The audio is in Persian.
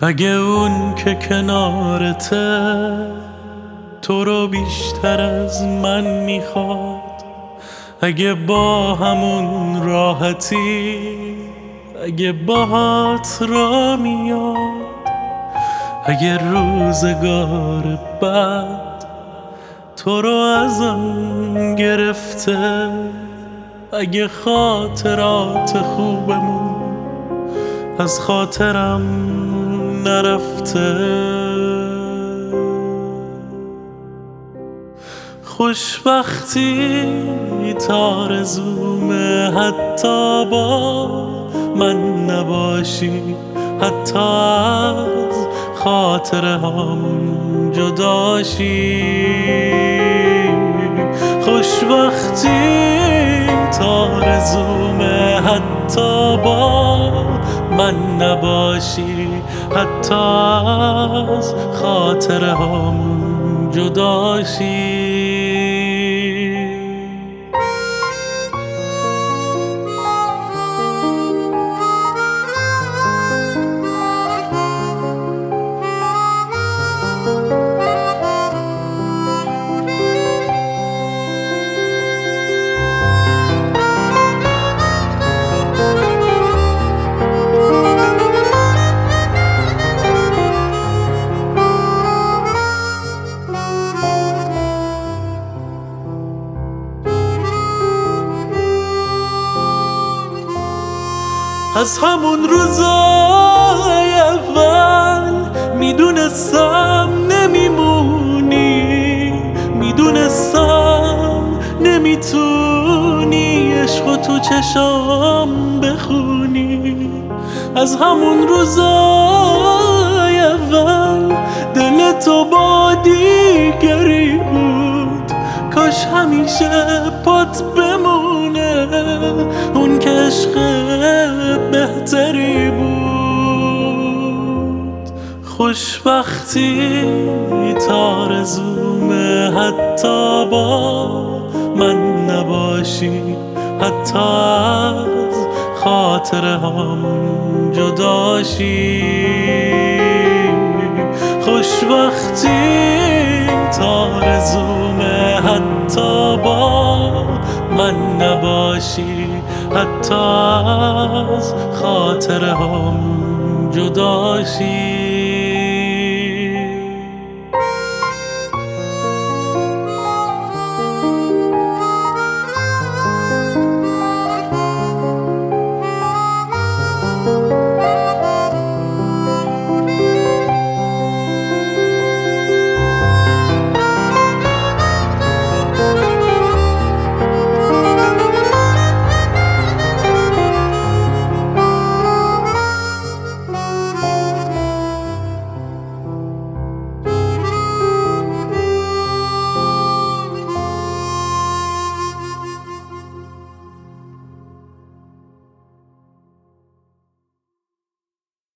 اگه اون که کنارته تو رو بیشتر از من میخواد، اگه با همون راحتی، اگه باهات را میاد، اگه روزگار بعد تو رو ازم گرفته، اگه خاطرات خوبمون از خاطرم نرفته، خوشبختی تارزومه حتی با من نباشی، حتی از خاطره هامون جداشی. خوشبختی تارزومه حتی با من نباشی، حتی از خاطره هامون جداشی. از همون روزای اول میدونستم نمیمونی، میدونستم نمیتونی عشق تو چشام بخونی. از همون روزای اول دل تو با دیگری بود، کاش همیشه پات بمونه اون که عشق بهتری بود. خوشبختی تارزومه حتی با من نباشی، حتی از خاطره هامون جداشی. خوشبختی تارزومه حتی با من نباشی، حتی از خاطره هامون جداشی.